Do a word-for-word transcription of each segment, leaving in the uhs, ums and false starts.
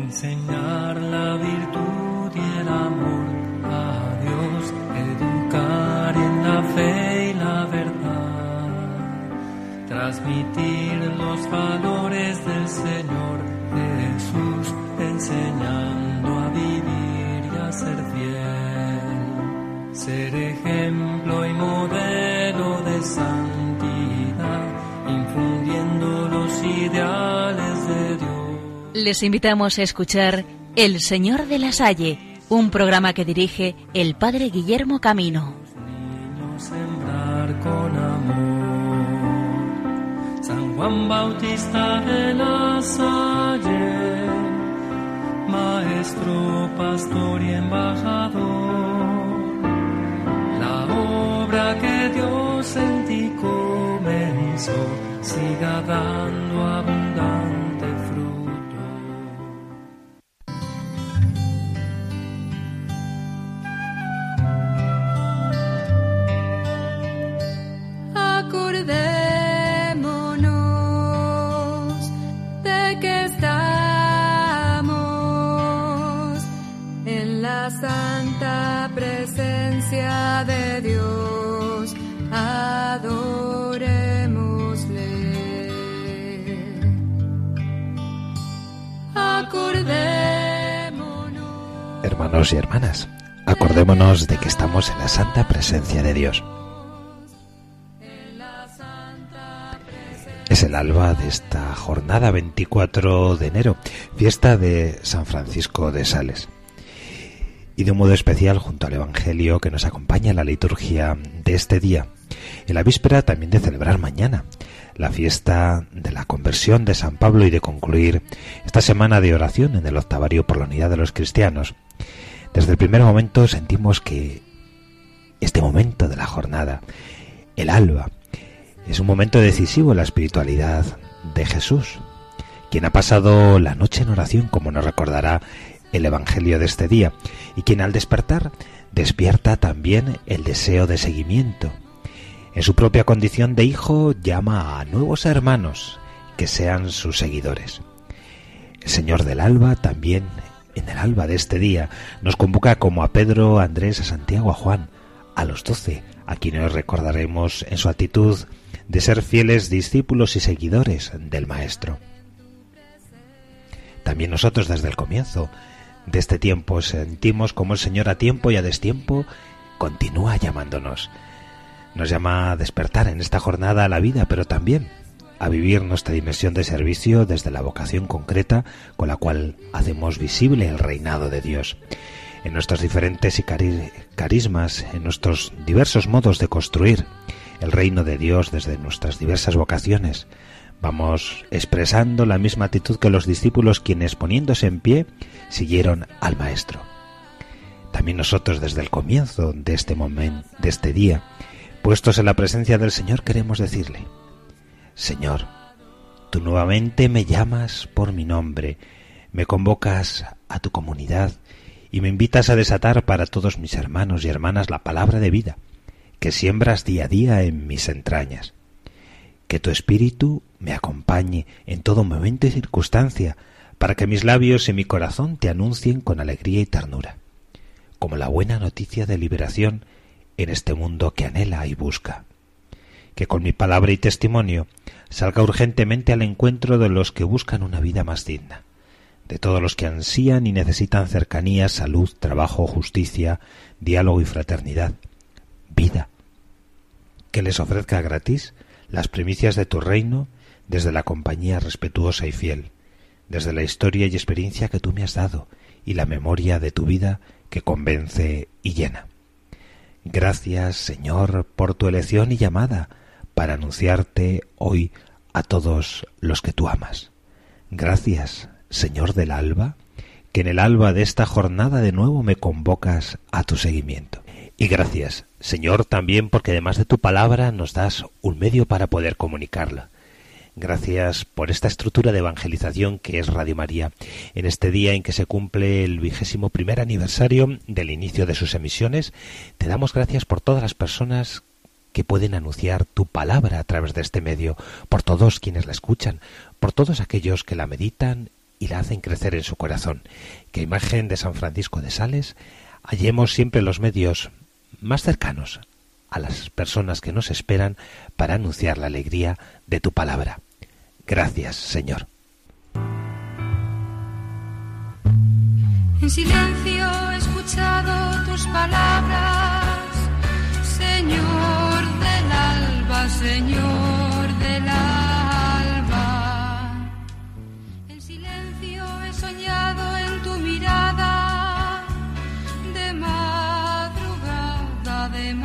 enseñar la virtud y el amor a Dios, educar en la fe y la verdad, transmitir los valores del Señor Jesús, enseñando a vivir y a ser fiel, ser ejemplo y modelo de santidad, infundiendo los ideales de Dios. Les invitamos a escuchar El Señor de la Salle, un programa que dirige el Padre Guillermo Camino. Niños sembrar con amor. San Juan Bautista de la Salle, maestro, pastor y embajador, la obra que Dios en ti comenzó siga dando abundante fruto. Acordémonos de que estamos en la santa presencia de Dios. Adorémosle. Acordémonos. Hermanos y hermanas, acordémonos de que estamos en la santa presencia de Dios. Es el alba de esta jornada veinticuatro de enero, fiesta de San Francisco de Sales. Y de un modo especial junto al Evangelio que nos acompaña en la liturgia de este día, en la víspera también de celebrar mañana la fiesta de la conversión de San Pablo y de concluir esta semana de oración en el octavario por la unidad de los cristianos. Desde el primer momento sentimos que este momento de la jornada, el alba, es un momento decisivo en la espiritualidad de Jesús, quien ha pasado la noche en oración, como nos recordará el Evangelio de este día, y quien al despertar despierta también el deseo de seguimiento. En su propia condición de hijo llama a nuevos hermanos que sean sus seguidores. El Señor del alba también, en el alba de este día, nos convoca como a Pedro, a Andrés, a Santiago, a Juan, a los doce, a quienes recordaremos en su actitud de ser fieles discípulos y seguidores del Maestro. También nosotros desde el comienzo de este tiempo sentimos como el Señor a tiempo y a destiempo continúa llamándonos. Nos llama a despertar en esta jornada a la vida, pero también a vivir nuestra dimensión de servicio desde la vocación concreta con la cual hacemos visible el reinado de Dios. En nuestros diferentes y cari- carismas, en nuestros diversos modos de construir el reino de Dios desde nuestras diversas vocaciones, vamos expresando la misma actitud que los discípulos, quienes poniéndose en pie siguieron al Maestro. También nosotros desde el comienzo de este momento, de este día, puestos en la presencia del Señor, queremos decirle: Señor, tú nuevamente me llamas por mi nombre, me convocas a tu comunidad y me invitas a desatar para todos mis hermanos y hermanas la palabra de vida que siembras día a día en mis entrañas. Que tu Espíritu me acompañe en todo momento y circunstancia, para que mis labios y mi corazón te anuncien con alegría y ternura, como la buena noticia de liberación en este mundo que anhela y busca. Que con mi palabra y testimonio salga urgentemente al encuentro de los que buscan una vida más digna, de todos los que ansían y necesitan cercanía, salud, trabajo, justicia, diálogo y fraternidad, vida. Que les ofrezca gratis las primicias de tu reino desde la compañía respetuosa y fiel, desde la historia y experiencia que tú me has dado y la memoria de tu vida que convence y llena. Gracias, Señor, por tu elección y llamada para anunciarte hoy a todos los que tú amas. Gracias, Señor del alba, que en el alba de esta jornada de nuevo me convocas a tu seguimiento. Y gracias, Señor, también porque además de tu palabra nos das un medio para poder comunicarla. Gracias por esta estructura de evangelización que es Radio María, en este día en que se cumple el vigésimo primer aniversario del inicio de sus emisiones. Te damos gracias por todas las personas que pueden anunciar tu palabra a través de este medio, por todos quienes la escuchan, por todos aquellos que la meditan y la hacen crecer en su corazón. Que a imagen de San Francisco de Sales hallemos siempre los medios más cercanos a las personas que nos esperan para anunciar la alegría de tu palabra. Gracias, Señor. En silencio he escuchado tus palabras, Señor del alba, Señor del alba. En silencio he soñado en tu mirada, de madrugada, de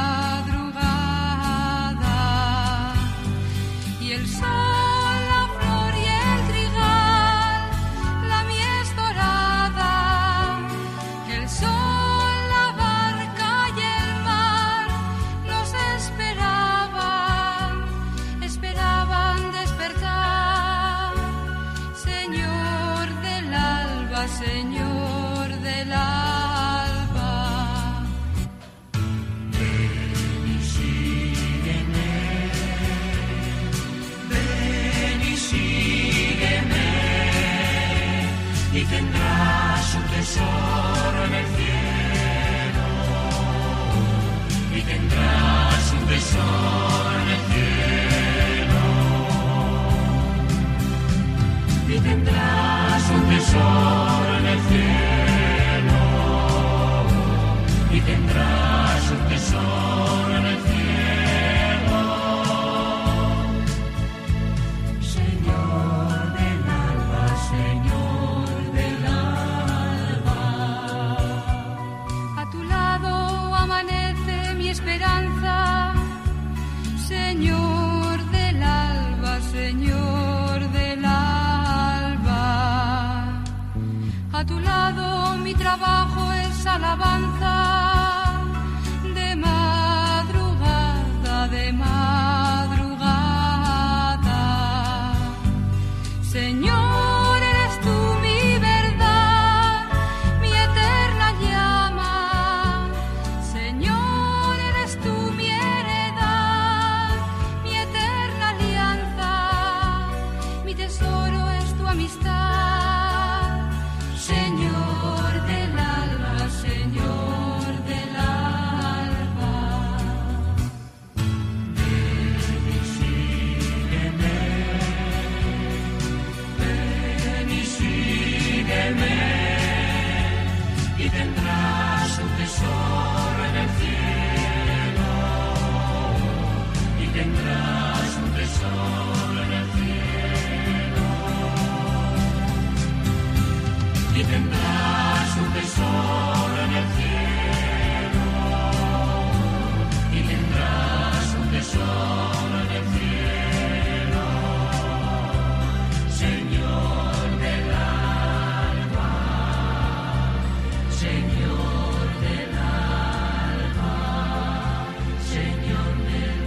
madrugada. Y el sol, la flor y el trigal, la mies dorada, el sol, la barca y el mar nos esperaban, esperaban despertar. Señor del alba, Señor del alba. Ven y sígueme, ven y sígueme, y tendrás un tesoro en el cielo, y tendrás un tesoro en el cielo, y tendrás un tesoro en el cielo, y tendrás un tesoro en el cielo. Señor del alba, Señor del alba. A tu lado amanece mi esperanza, Señor del alba, Señor del alba. A tu lado mi trabajo es alabanza, de madrugada, de madrugada. Señor, eres tú mi verdad, mi eterna llama. Señor, eres tú mi heredad, mi eterna alianza. Mi tesoro es tu amistad. Señor del alba, Señor del alba. Ven y sígueme, ven y sígueme, y tendrás un tesoro en el cielo, y tendrás un tesoro en el cielo, y tendrás un tesoro en el cielo, y tendrás un tesoro en el cielo. Señor del alba, Señor del alba, Señor del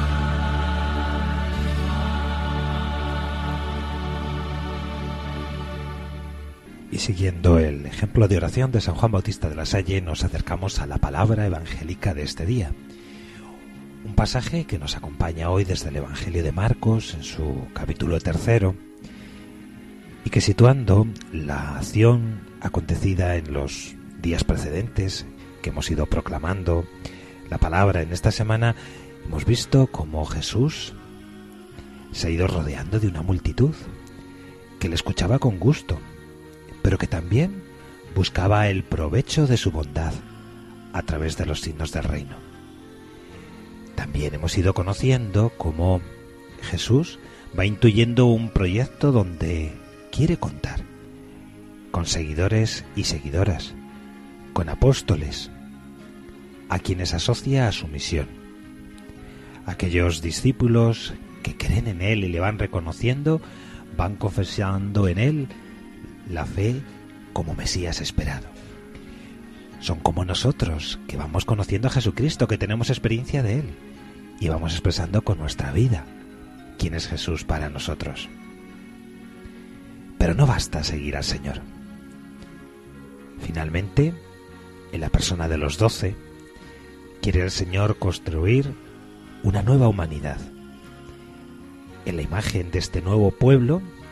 Y siguiendo el ejemplo de oración de San Juan Bautista de la Salle, nos acercamos a la palabra evangélica de este día. Un pasaje que nos acompaña hoy desde el Evangelio de Marcos, en su capítulo tercero, y que, situando la acción acontecida en los días precedentes, que hemos ido proclamando la palabra en esta semana, hemos visto cómo Jesús se ha ido rodeando de una multitud que le escuchaba con gusto, pero que también buscaba el provecho de su bondad a través de los signos del reino. También hemos ido conociendo cómo Jesús va intuyendo un proyecto donde quiere contar con seguidores y seguidoras, con apóstoles, a quienes asocia a su misión. Aquellos discípulos que creen en Él y le van reconociendo, van confesando en Él la fe como Mesías esperado. Son como nosotros, que vamos conociendo a Jesucristo, que tenemos experiencia de Él, y vamos expresando con nuestra vida quién es Jesús para nosotros. Pero no basta seguir al Señor. Finalmente, en la persona de los doce, quiere el Señor construir una nueva humanidad. En la imagen de este nuevo pueblo,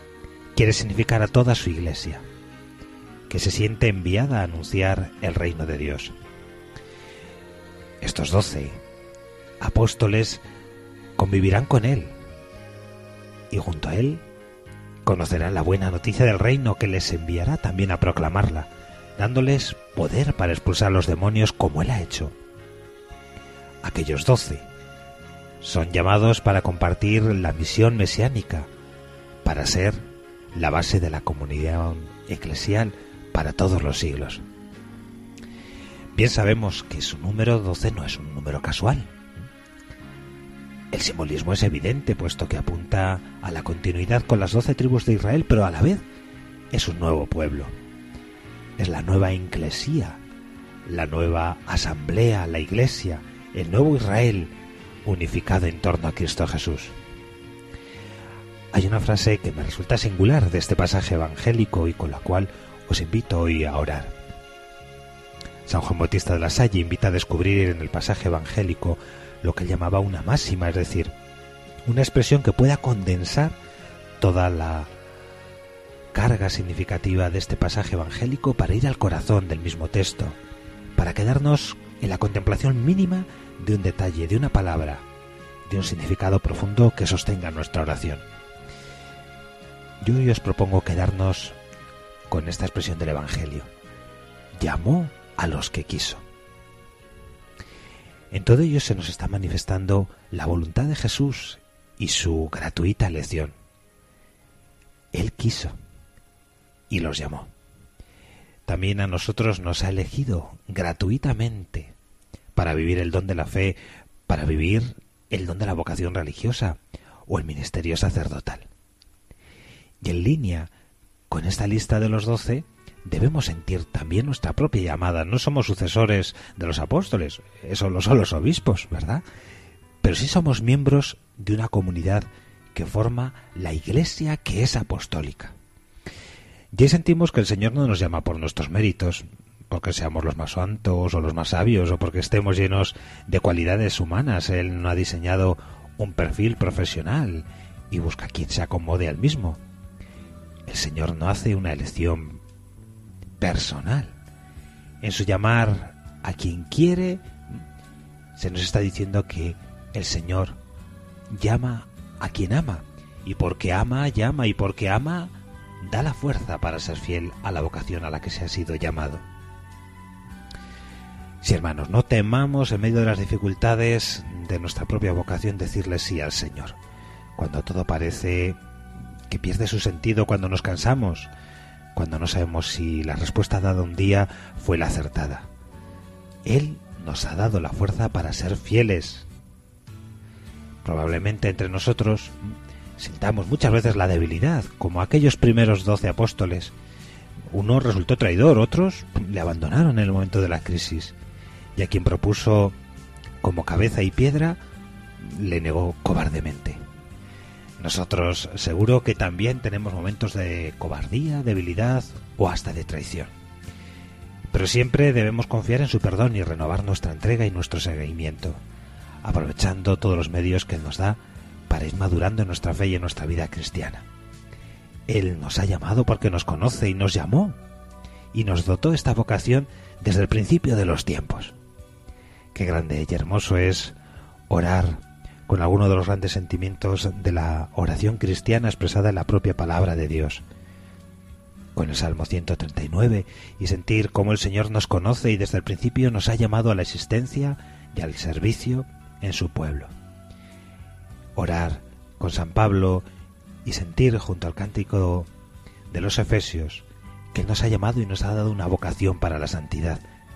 quiere significar a toda su Iglesia, que se siente enviada a anunciar el reino de Dios. Estos doce apóstoles convivirán con Él y junto a Él conocerán la buena noticia del reino, que les enviará también a proclamarla, dándoles poder para expulsar los demonios como Él ha hecho. Aquellos doce son llamados para compartir la misión mesiánica, para ser la base de la comunidad eclesial para todos los siglos. Bien sabemos que su número doce no es un número casual. El simbolismo es evidente, puesto que apunta a la continuidad con las doce tribus de Israel, pero a la vez es un nuevo pueblo. Es la nueva eclesía, la nueva asamblea, la Iglesia, el nuevo Israel, unificado en torno a Cristo Jesús. Hay una frase que me resulta singular de este pasaje evangélico y con la cual os invito hoy a orar. San Juan Bautista de la Salle invita a descubrir en el pasaje evangélico lo que él llamaba una máxima, es decir, una expresión que pueda condensar toda la carga significativa de este pasaje evangélico para ir al corazón del mismo texto, para quedarnos en la contemplación mínima de un detalle, de una palabra, de un significado profundo que sostenga nuestra oración. Yo hoy os propongo quedarnos con esta expresión del Evangelio: llamó a los que quiso. En todo ello se nos está manifestando la voluntad de Jesús y su gratuita elección. Él quiso y los llamó. También a nosotros nos ha elegido gratuitamente para vivir el don de la fe, para vivir el don de la vocación religiosa o el ministerio sacerdotal. Y en línea con esta lista de los doce, debemos sentir también nuestra propia llamada. No somos sucesores de los apóstoles, eso lo son los obispos, ¿verdad? Pero sí somos miembros de una comunidad que forma la Iglesia, que es apostólica. Y ahí sentimos que el Señor no nos llama por nuestros méritos, porque seamos los más santos o los más sabios, o porque estemos llenos de cualidades humanas. Él no ha diseñado un perfil profesional y busca a quien se acomode al mismo. El Señor no hace una elección personal. En su llamar a quien quiere, se nos está diciendo que el Señor llama a quien ama, y porque ama, llama, y porque ama, da la fuerza para ser fiel a la vocación a la que se ha sido llamado. Sí, hermanos, no temamos en medio de las dificultades de nuestra propia vocación decirle sí al Señor, cuando todo parece que pierde su sentido, cuando nos cansamos, cuando no sabemos si la respuesta dada un día fue la acertada. Él nos ha dado la fuerza para ser fieles. Probablemente entre nosotros sintamos muchas veces la debilidad, como aquellos primeros doce apóstoles. Uno resultó traidor, otros le abandonaron en el momento de la crisis, y a quien propuso como cabeza y piedra le negó cobardemente. Nosotros seguro que también tenemos momentos de cobardía, debilidad o hasta de traición. Pero siempre debemos confiar en su perdón y renovar nuestra entrega y nuestro seguimiento, aprovechando todos los medios que Él nos da para ir madurando en nuestra fe y en nuestra vida cristiana. Él nos ha llamado porque nos conoce y nos llamó, y nos dotó esta vocación desde el principio de los tiempos. Qué grande y hermoso es orar con alguno de los grandes sentimientos de la oración cristiana expresada en la propia palabra de Dios, con el Salmo ciento treinta y nueve, y sentir cómo el Señor nos conoce y desde el principio nos ha llamado a la existencia y al servicio en su pueblo. Orar con San Pablo y sentir junto al cántico de los Efesios que Él nos ha llamado y nos ha dado una vocación para la santidad.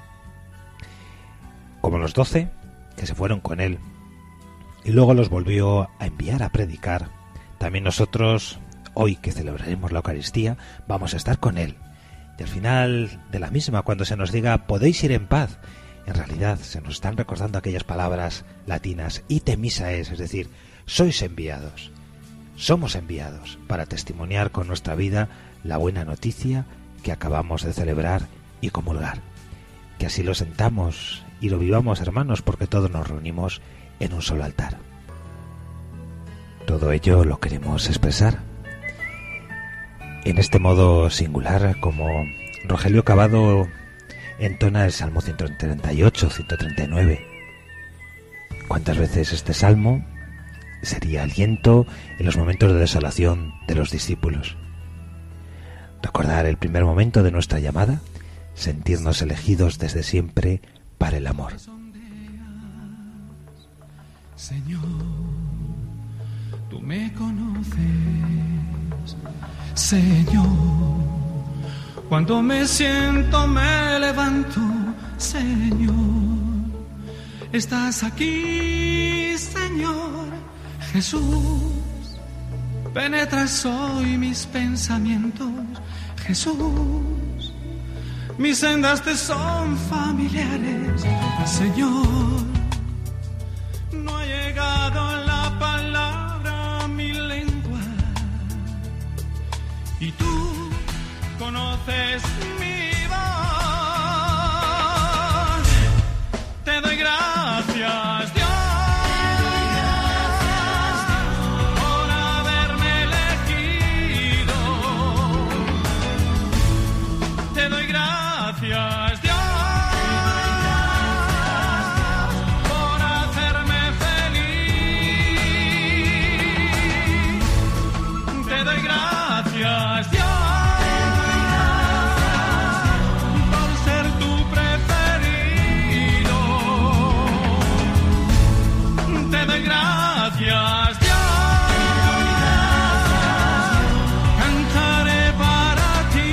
Como los doce que se fueron con Él y luego los volvió a enviar a predicar, también nosotros, hoy que celebraremos la Eucaristía, vamos a estar con Él. Y al final de la misma, cuando se nos diga podéis ir en paz, en realidad se nos están recordando aquellas palabras latinas, ite missa es, es decir, sois enviados, somos enviados para testimoniar con nuestra vida la buena noticia que acabamos de celebrar y comulgar. Que así lo sentamos y lo vivamos, hermanos, porque todos nos reunimos en un solo altar. Todo ello lo queremos expresar En este modo singular, como Rogelio Cavado entona el Salmo ciento treinta y ocho, ciento treinta y nueve. ¿Cuántas veces este salmo sería aliento en los momentos de desolación de los discípulos? Recordar el primer momento de nuestra llamada, sentirnos elegidos desde siempre para el amor. Señor, tú me conoces, Señor, cuando me siento me levanto, Señor, estás aquí, Señor Jesús, penetras hoy mis pensamientos, Jesús, mis sendas te son familiares, Señor, no ha llegado la palabra a mi lengua y tú conoces mi voz. Te doy gracias, Dios, por haberme elegido. Te doy gracias, Dios, por hacerme feliz. Te doy gracias, Dios, gracias, Dios, cantaré para ti.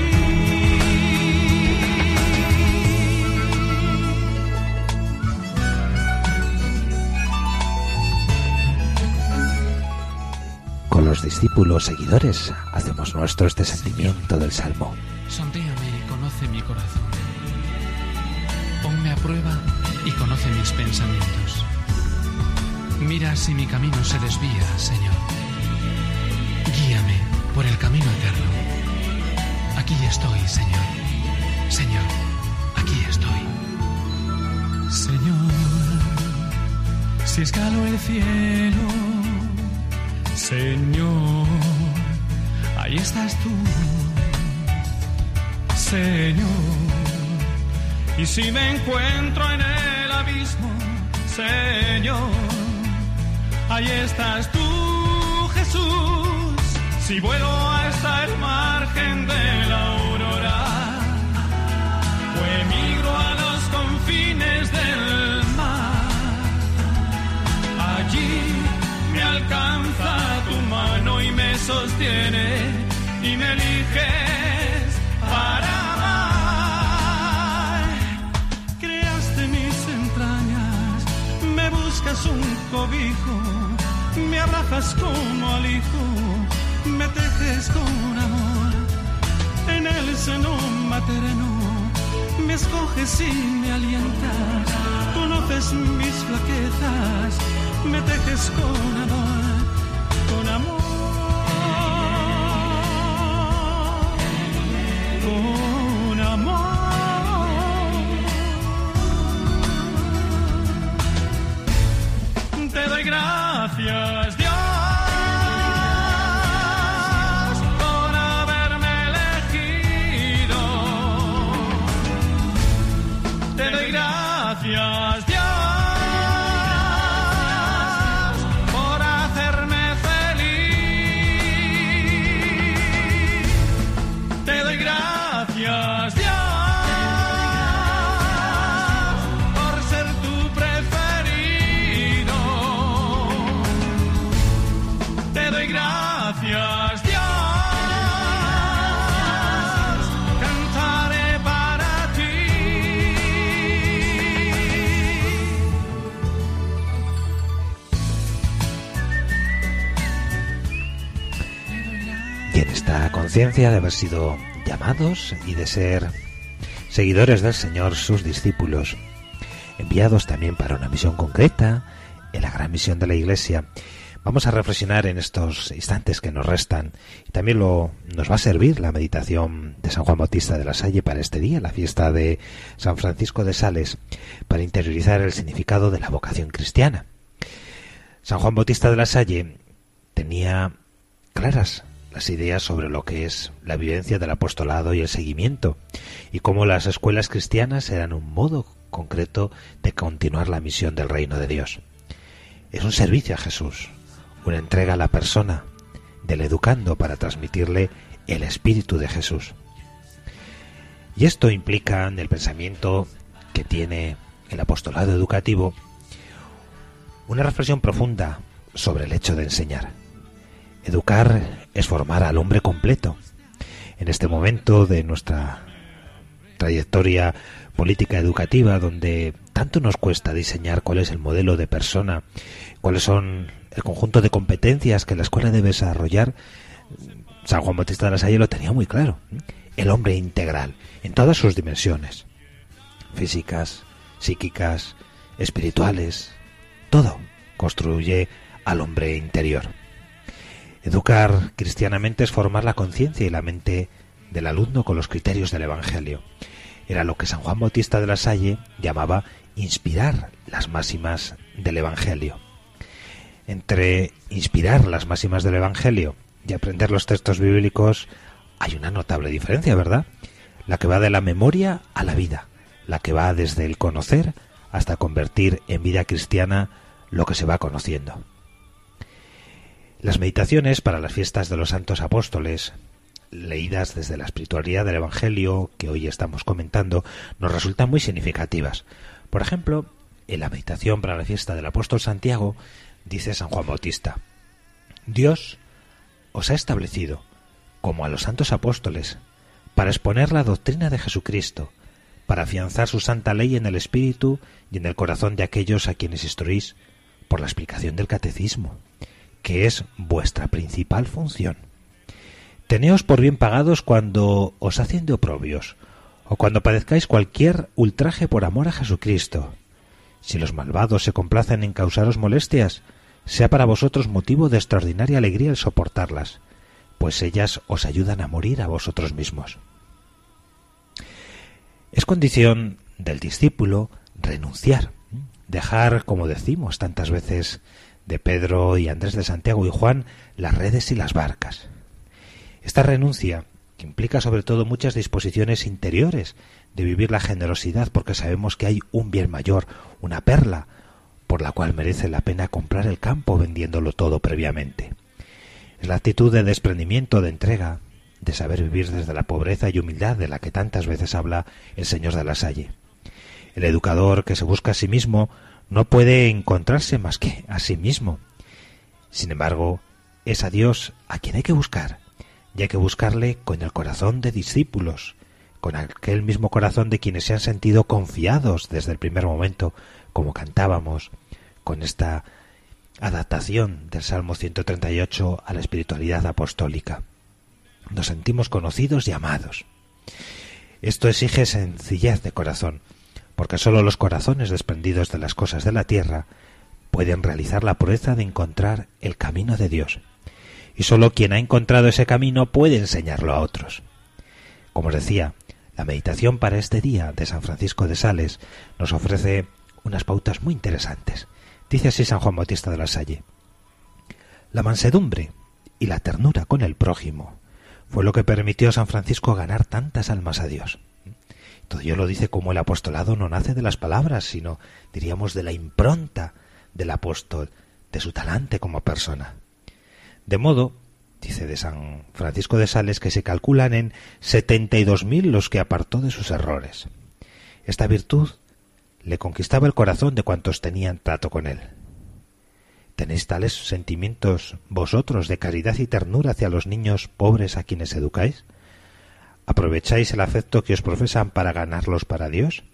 Con los discípulos seguidores hacemos nuestro este sentimiento del Salmo. Sondéame y conoce mi corazón. Ponme a prueba y conoce mis pensamientos. Mira si mi camino se desvía, Señor. Guíame por el camino eterno. Aquí estoy, Señor. Señor, aquí estoy. Señor, si escalo el cielo, Señor, ahí estás tú. Señor, y si me encuentro en el abismo, Señor, ahí estás tú, Jesús. Si vuelo hasta el margen de la aurora o emigro a los confines del mar, allí me alcanza tu mano y me sostiene y me eliges para amar. Creaste mis entrañas, me buscas un cobijo, me abrazas como al hijo, me tejes con amor. En el seno materno me escoges y me alientas. Conoces mis flaquezas, me tejes con amor, con amor, con amor. Te doy gracias, Dios, por haberme elegido. Te doy gracias, Dios, por hacerme feliz. Te doy gracias, Dios, por ser tu preferido. Te doy gracias, Dios, cantaré para ti. Y en esta conciencia de haber sido llamados y de ser seguidores del Señor, sus discípulos, enviados también para una misión concreta, en la gran misión de la Iglesia, vamos a reflexionar en estos instantes que nos restan, y también lo, nos va a servir la meditación de San Juan Bautista de la Salle para este día, la fiesta de San Francisco de Sales, para interiorizar el significado de la vocación cristiana. San Juan Bautista de la Salle tenía claras las ideas sobre lo que es la vivencia del apostolado y el seguimiento, y cómo las escuelas cristianas eran un modo concreto de continuar la misión del reino de Dios. Es un servicio a Jesús, una entrega a la persona del educando para transmitirle el espíritu de Jesús. Y esto implica en el pensamiento que tiene el apostolado educativo una reflexión profunda sobre el hecho de enseñar. Educar es formar al hombre completo. En este momento de nuestra trayectoria política educativa, donde tanto nos cuesta diseñar cuál es el modelo de persona, cuáles son el conjunto de competencias que la escuela debe desarrollar, San Juan Bautista de la Salle lo tenía muy claro. El hombre integral, en todas sus dimensiones, físicas, psíquicas, espirituales, todo construye al hombre interior. Educar cristianamente es formar la conciencia y la mente del alumno con los criterios del Evangelio. Era lo que San Juan Bautista de la Salle llamaba inspirar las máximas del Evangelio. Entre inspirar las máximas del Evangelio y aprender los textos bíblicos hay una notable diferencia, ¿verdad? La que va de la memoria a la vida, la que va desde el conocer hasta convertir en vida cristiana lo que se va conociendo. Las meditaciones para las fiestas de los santos apóstoles, leídas desde la espiritualidad del Evangelio que hoy estamos comentando, nos resultan muy significativas. Por ejemplo, en la meditación para la fiesta del apóstol Santiago, dice San Juan Bautista: Dios os ha establecido, como a los santos apóstoles, para exponer la doctrina de Jesucristo, para afianzar su santa ley en el espíritu y en el corazón de aquellos a quienes instruís por la explicación del catecismo, que es vuestra principal función. Teneos por bien pagados cuando os hacen de oprobios, o cuando padezcáis cualquier ultraje por amor a Jesucristo. Si los malvados se complacen en causaros molestias, sea para vosotros motivo de extraordinaria alegría el soportarlas, pues ellas os ayudan a morir a vosotros mismos. Es condición del discípulo renunciar, dejar, como decimos tantas veces de Pedro y Andrés de Santiago y Juan, las redes y las barcas. Esta renuncia implica sobre todo muchas disposiciones interiores de vivir la generosidad, porque sabemos que hay un bien mayor, una perla, por la cual merece la pena comprar el campo vendiéndolo todo previamente. Es la actitud de desprendimiento, de entrega, de saber vivir desde la pobreza y humildad de la que tantas veces habla el Señor de la Salle. El educador que se busca a sí mismo no puede encontrarse más que a sí mismo. Sin embargo, es a Dios a quien hay que buscar, y hay que buscarle con el corazón de discípulos, con aquel mismo corazón de quienes se han sentido confiados desde el primer momento, como cantábamos, con esta adaptación del Salmo ciento treinta y ocho a la espiritualidad apostólica. Nos sentimos conocidos y amados. Esto exige sencillez de corazón, porque sólo los corazones desprendidos de las cosas de la tierra pueden realizar la proeza de encontrar el camino de Dios. Y sólo quien ha encontrado ese camino puede enseñarlo a otros. Como os decía, la meditación para este día de San Francisco de Sales nos ofrece unas pautas muy interesantes. Dice así San Juan Bautista de la Salle: la mansedumbre y la ternura con el prójimo fue lo que permitió a San Francisco ganar tantas almas a Dios. Todo ello lo dice como el apostolado no nace de las palabras, sino, diríamos, de la impronta del apóstol, de su talante como persona. De modo, dice de San Francisco de Sales, que se calculan en setenta y dos mil los que apartó de sus errores. Esta virtud le conquistaba el corazón de cuantos tenían trato con él. ¿Tenéis tales sentimientos vosotros de caridad y ternura hacia los niños pobres a quienes educáis? ¿Aprovecháis el afecto que os profesan para ganarlos para Dios?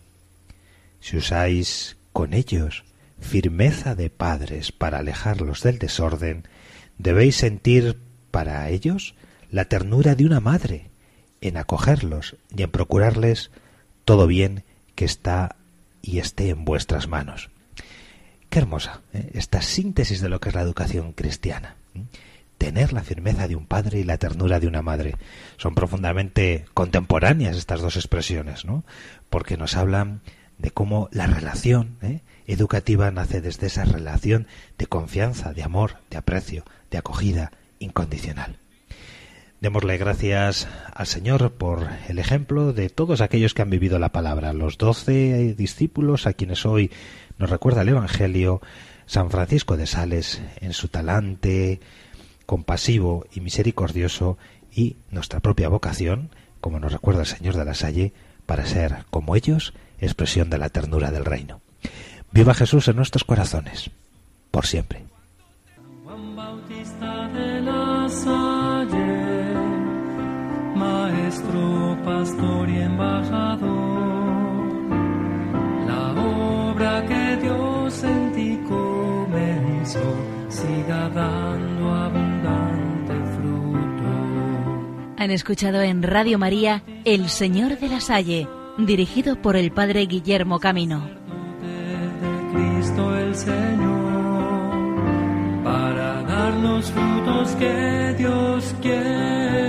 Si usáis con ellos firmeza de padres para alejarlos del desorden, debéis sentir para ellos la ternura de una madre en acogerlos y en procurarles todo bien que está y esté en vuestras manos. Qué hermosa, ¿eh? Esta síntesis de lo que es la educación cristiana. ¿eh? Tener la firmeza de un padre y la ternura de una madre. Son profundamente contemporáneas estas dos expresiones, ¿no? Porque nos hablan de cómo la relación ¿eh? educativa nace desde esa relación de confianza, de amor, de aprecio, de acogida incondicional. Démosle gracias al Señor por el ejemplo de todos aquellos que han vivido la palabra, los doce discípulos a quienes hoy nos recuerda el Evangelio, San Francisco de Sales en su talante compasivo y misericordioso, y nuestra propia vocación, como nos recuerda el Señor de la Salle, para ser, como ellos, expresión de la ternura del reino. Viva Jesús en nuestros corazones, por siempre. Juan Bautista de la Salle, maestro, pastor y embajador, la obra que Dios en ti comenzó, siga dando abundante fruto. Han escuchado en Radio María El Señor de la Salle, dirigido por el Padre Guillermo Camino. De Cristo el Señor, para dar los frutos que Dios quiere.